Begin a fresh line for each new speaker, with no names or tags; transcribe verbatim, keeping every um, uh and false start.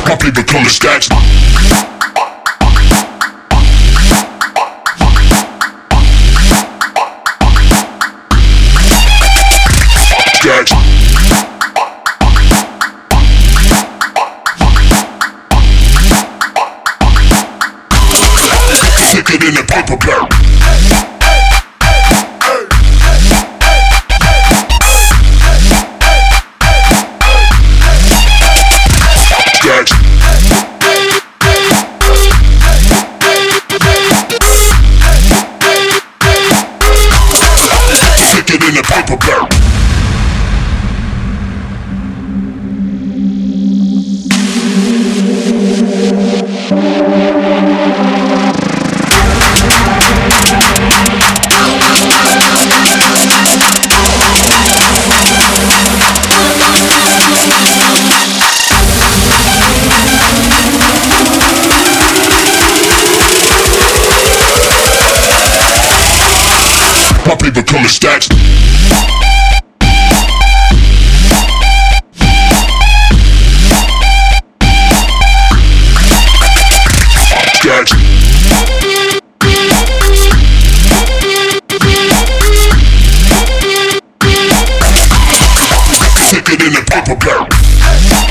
My paper color stacks. Stacks. Thicker than a paper barrel. Stacks. Thicker than a paper barrel. My paper color stacks. Stacks. Thicker than a paper barrel.